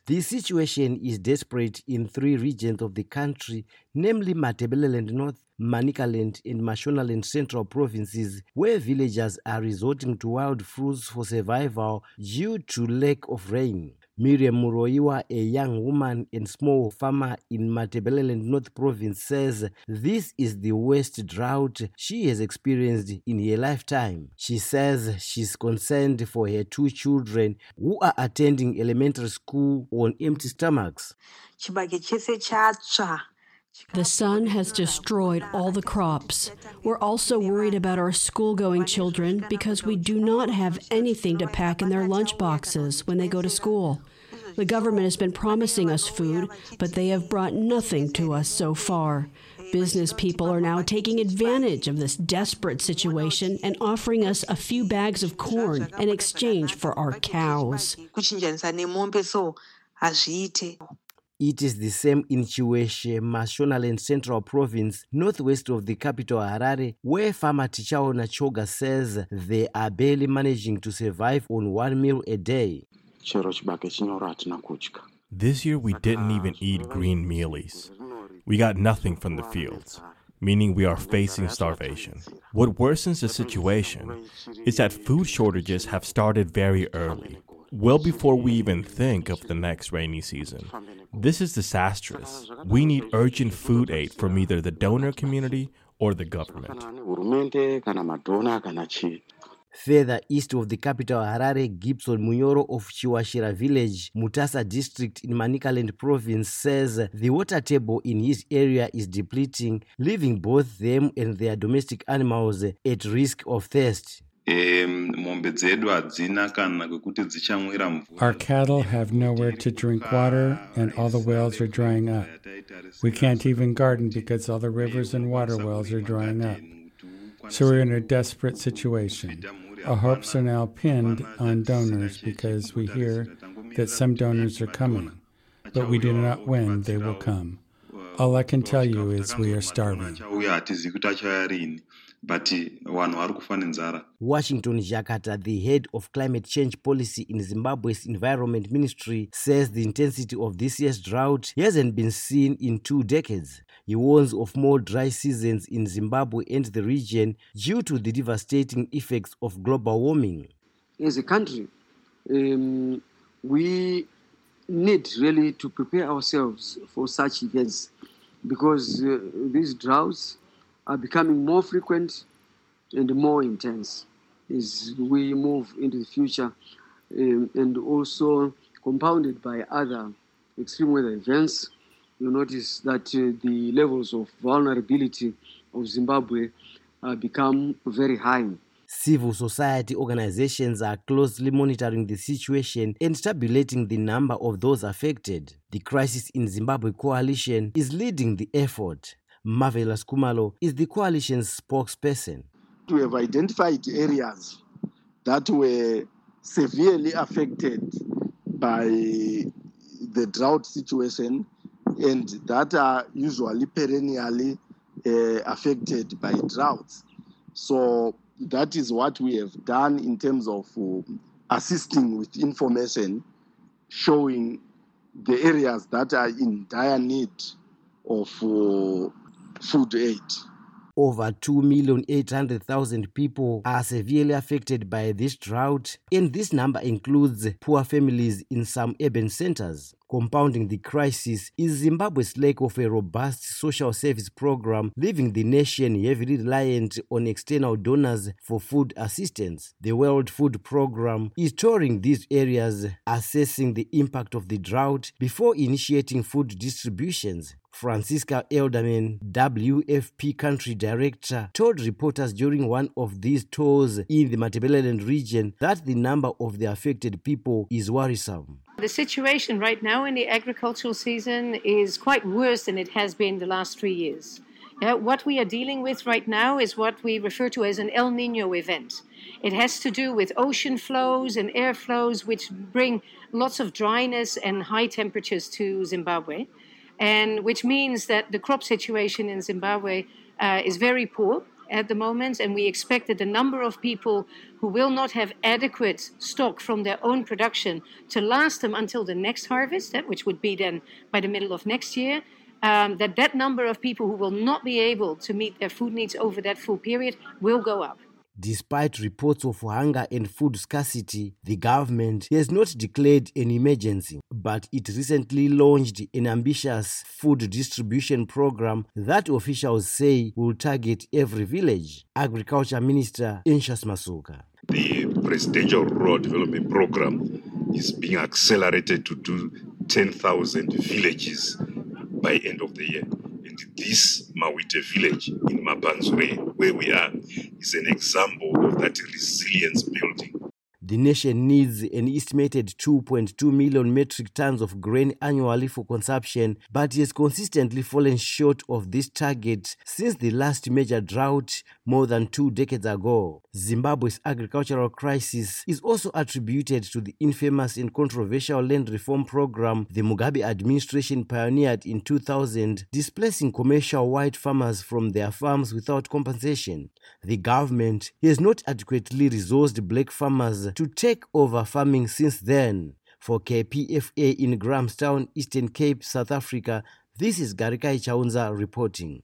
The situation is desperate in 3 regions of the country, namely Matabeleland North, Manicaland and Mashonaland Central provinces, where villagers are resorting to wild fruits for survival due to lack of rain. Miriam Muroiwa, a young woman and small farmer in Matabeleland North Province, says this is the worst drought she has experienced in her lifetime. She says she's concerned for her 2 children who are attending elementary school on empty stomachs. The sun has destroyed all the crops. We're also worried about our school-going children because we do not have anything to pack in their lunch boxes when they go to school. The government has been promising us food, but they have brought nothing to us so far. Business people are now taking advantage of this desperate situation and offering us a few bags of corn in exchange for our cows. It is the same in Chiweshe, Mashonaland Central Province, northwest of the capital Harare, where farmer Tichao Nachoga says they are barely managing to survive on 1 meal a day. This year we didn't even eat green mealies. We got nothing from the fields, meaning we are facing starvation. What worsens the situation is that food shortages have started very early, well before we even think of the next rainy season. This is disastrous. We need urgent food aid from either the donor community or the government. Further east of the capital Harare, Gibson Munyoro of Chiwashira village, Mutasa district in Manicaland province, says the water table in his area is depleting, leaving both them and their domestic animals at risk of thirst. Our cattle have nowhere to drink water, and all the wells are drying up. We can't even garden because all the rivers and water wells are drying up. So we're in a desperate situation. Our hopes are now pinned on donors because we hear that some donors are coming, but we do not know when they will come. All I can tell you is we are starving. Washington Jakarta, the head of climate change policy in Zimbabwe's Environment Ministry, says the intensity of this year's drought hasn't been seen in 2 decades. He warns of more dry seasons in Zimbabwe and the region due to the devastating effects of global warming. As a country, we need really to prepare ourselves for such events because these droughts are becoming more frequent and more intense as we move into the future, and also compounded by other extreme weather events. You notice that the levels of vulnerability of Zimbabwe become very high. Civil society organizations are closely monitoring the situation and tabulating the number of those affected. The Crisis in Zimbabwe Coalition is leading the effort. Marvelous Kumalo is the coalition's spokesperson. We have identified areas that were severely affected by the drought situation and that are usually perennially affected by droughts. So that is what we have done in terms of assisting with information, showing the areas that are in dire need of food aid. Over 2,800,000 people are severely affected by this drought, and this number includes poor families in some urban centers. Compounding the crisis is Zimbabwe's lack of a robust social service program, leaving the nation heavily reliant on external donors for food assistance. The World Food Program is touring these areas, assessing the impact of the drought before initiating food distributions. Francisca Elderman, WFP country director, told reporters during one of these tours in the Matabeleland region that the number of the affected people is worrisome. The situation right now in the agricultural season is quite worse than it has been the last 3 years. What we are dealing with right now is what we refer to as an El Nino event. It has to do with ocean flows and air flows which bring lots of dryness and high temperatures to Zimbabwe, and which means that the crop situation in Zimbabwe is very poor. at the moment, and we expect that the number of people who will not have adequate stock from their own production to last them until the next harvest, which would be then by the middle of next year, that number of people who will not be able to meet their food needs over that full period will go up. Despite reports of hunger and food scarcity, the government has not declared an emergency, but it recently launched an ambitious food distribution program that officials say will target every village. Agriculture Minister Anxious Masuka. The Presidential Rural Development Program is being accelerated to do 10,000 villages by end of the year. And this Mawite village in Mapanzure, where we are, is an example of that resilience building. The nation needs an estimated 2.2 million metric tons of grain annually for consumption, but has consistently fallen short of this target since the last major drought more than 2 decades ago. Zimbabwe's agricultural crisis is also attributed to the infamous and controversial land reform program the Mugabe administration pioneered in 2000, displacing commercial white farmers from their farms without compensation. The government has not adequately resourced black farmers to take over farming since then. For KPFA in Grahamstown, Eastern Cape, South Africa, this is Garikai Chaunza reporting.